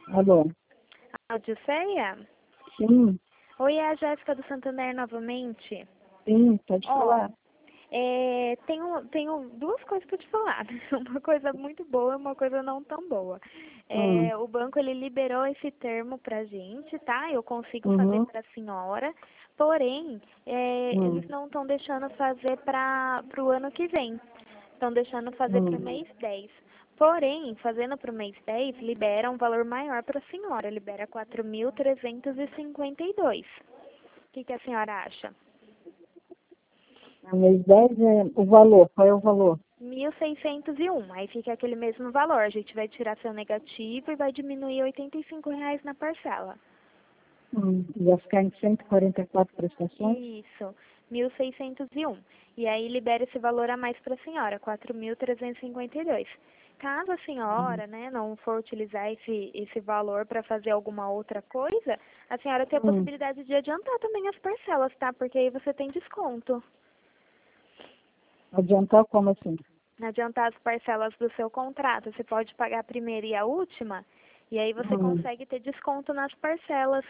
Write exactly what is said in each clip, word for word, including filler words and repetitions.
Alô? Odisseia? Sim, Oi, é a Jéssica do Santander novamente. sim, pode Ó, falar. é, tenho, tenho duas coisas para te falar. Uma coisa muito boa e uma coisa não tão boa. Hum, É, o banco ele liberou esse termo pra gente, tá? Eu consigo fazer uhum, para a senhora, porém, é, eles hum, não estão deixando fazer para o ano que vem. Estão deixando fazer para o hum. mês dez. Porém, fazendo para o mês dez, libera um valor maior para a senhora. Libera quatro mil trezentos e cinquenta e dois. O que, que a senhora acha? No mês dez é o valor, qual é o valor? mil seiscentos e um. Aí fica aquele mesmo valor. A gente vai tirar seu negativo e vai diminuir oitenta e cinco reais na parcela. Hum, ia ficar em cento e quarenta e quatro prestações? Isso, mil seiscentos e um. E aí libera esse valor a mais para a senhora, quatro mil trezentos e cinquenta e dois. Caso a Hum, senhora, né, não for utilizar esse, esse valor para fazer alguma outra coisa, a senhora tem a hum. possibilidade de adiantar também as parcelas, tá? Porque aí você tem desconto. Adiantar como assim? Adiantar as parcelas do seu contrato. Você pode pagar a primeira e a última, e aí você Hum. consegue ter desconto nas parcelas.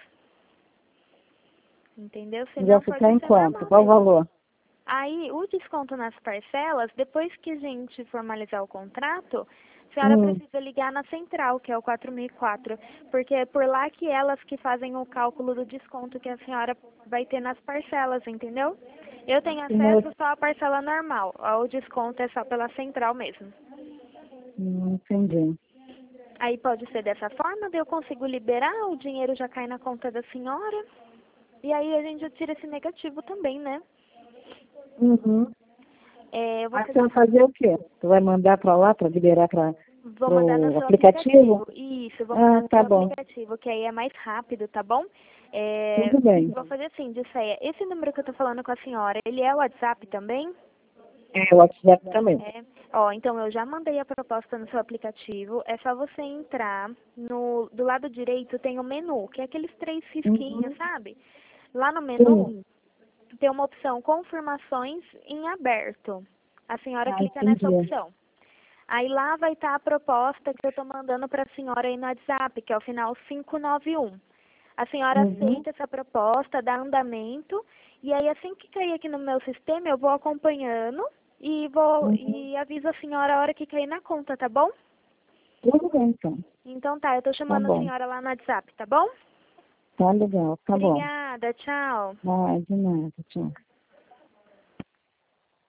Entendeu? Se Ia não, pode ficar em ser quanto? normal Qual o mesmo. valor? Aí, o desconto nas parcelas, depois que a gente formalizar o contrato, a senhora Hum, precisa ligar na central, que é o quatro mil e quatro, porque é por lá que elas que fazem o cálculo do desconto que a senhora vai ter nas parcelas, entendeu? Eu tenho e no, acesso só à parcela normal, o desconto é só pela central mesmo. hum, entendi. Aí pode ser dessa forma, daí eu consigo liberar, o dinheiro já cai na conta da senhora, e aí a gente já tira esse negativo também, né? Uhum. É, eu vou Mas você fazer vai fazer o quê? Você vai mandar para lá para liberar para Vou mandar no o seu aplicativo? aplicativo. Isso, vou mandar Ah, no tá seu bom. aplicativo, que aí é mais rápido, tá bom? É, Tudo bem. vou fazer assim, Disseia. Esse número que eu tô falando com a senhora, ele é o WhatsApp também? É, o WhatsApp também. É. Ó, então eu já mandei a proposta no seu aplicativo. É só você entrar no do lado direito tem o menu, que é aqueles três risquinhos, Uhum. sabe? Lá no menu Sim. tem uma opção confirmações em aberto. A senhora Ah, clica nessa entendi. opção. Aí lá vai estar a proposta que eu estou mandando para a senhora aí no WhatsApp, que é o final quinhentos e noventa e um. A senhora Uhum. aceita essa proposta, dá andamento, e aí assim que cair aqui no meu sistema, eu vou acompanhando e vou Uhum. e aviso a senhora a hora que cair na conta, tá bom? Tudo bem, então. Então tá, eu estou Tá chamando a bom. senhora lá no WhatsApp, tá bom? Tá legal. Tá bom. Obrigada, tchau. Vai, de nada. Tchau.